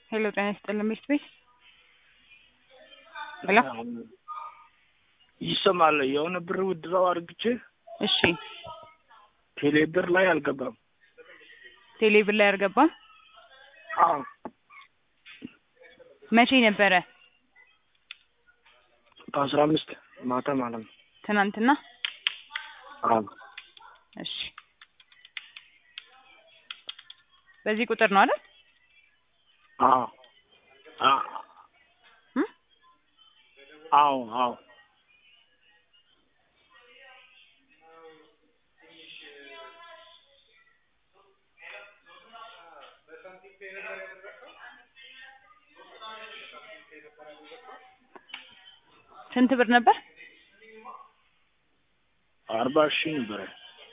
ሄሎ ጤና ይስጥልኝ ሚስት ቤት ሄሎ ይሰማል የሆነ ብር ውድራው አርግቼ እሺ ቴሌብር ላይ አልገባም ቴሌብር ላይ አልገባም አዎ መቼ ነበረ 15 ማታ ማለት ነው ትናንትና አዎ እሺ በዚህ ቁጥር ነው አይደል አዎ አዎ አዎ ስንት ብር ነበር 40,000 ነበር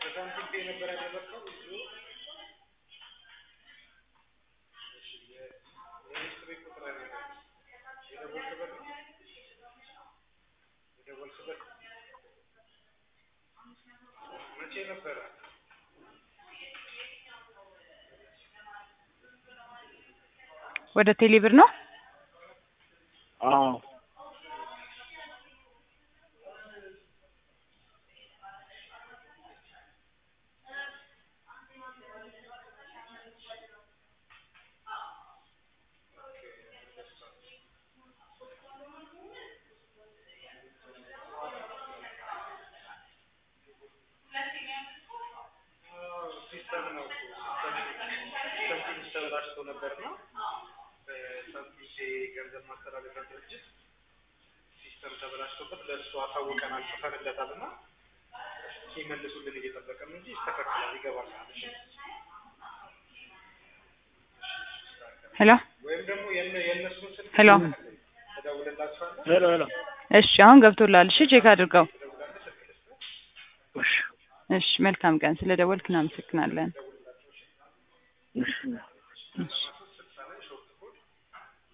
ወደ ቴሌብር ነው አዎ ሲስተም ተበላሽቶበት ለእሱ አሳውቀናል ተፈረደታልና ሲመልሱልን እየጠበቀን እንጂ ይስተካከላል ይገባል ማለት ነው። ሄሎ ወይም ደግሞ የነሱን ስልክ ሄሎ ተደውለላችኋል ሄሎ ሄሎ እሺ አሁን ገብቶላል እሺ ቼክ አድርገው እሺ እሺ መልካም ቀን ስለደወልክ እናመሰግናለን እሺ እሺ